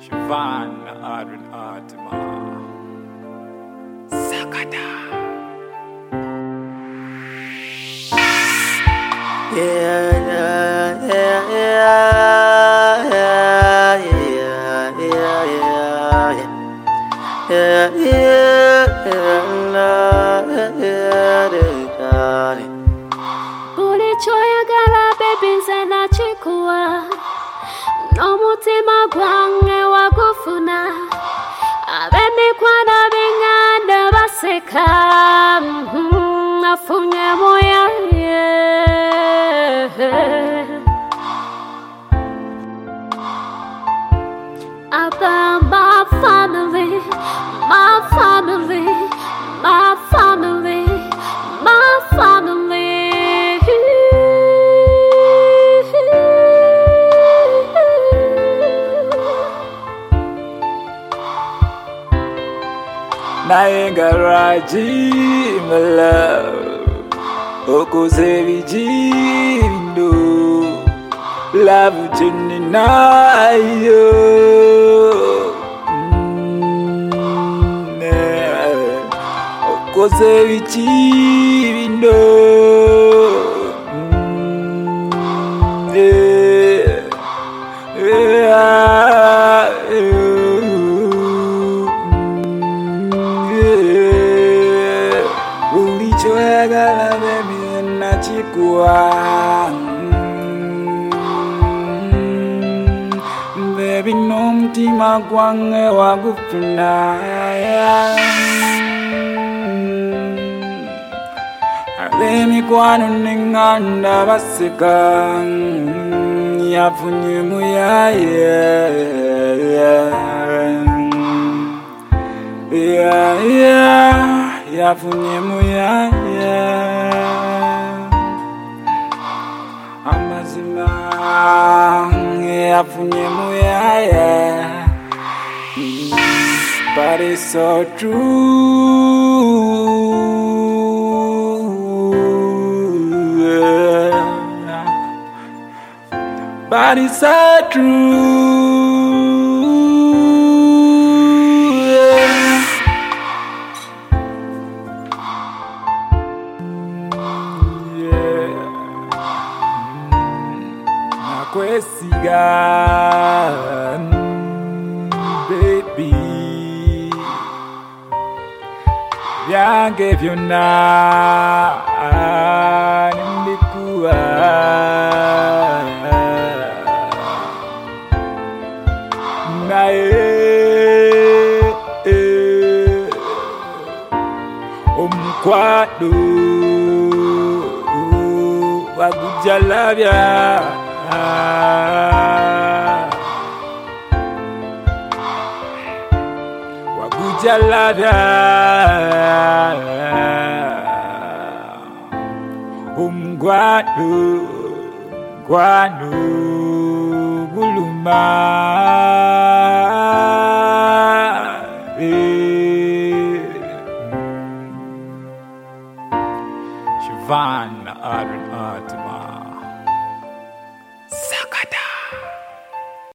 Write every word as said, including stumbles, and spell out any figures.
Siobhan Adrian Artima Sakata. Yeah, yeah, yeah, yeah, yeah, yeah, yeah, yeah, yeah, yeah, yeah, yeah. Buli choya gala baby nzena chikuwa Nomutima gwange wagufuna Abemi kwana binganda baseka Afunye moya About my family, my family, my family, my family. Naengaraji my love Okosevi jindo Love jini na yo Okosevi jindo Ulichoegala baby nachikuwa Baby no mtima gwange wagufuna Abemi kwanu ninganda baseka Yafunye muya yeah Yeah yeah Yafunye muya Amazima Yafunye muya But it's so true But it's so true Kwesiga, baby, vyange vyona nimekuwa nae omkwado wagujalabya Wagujalabya Umgwadu Gwadu Guluma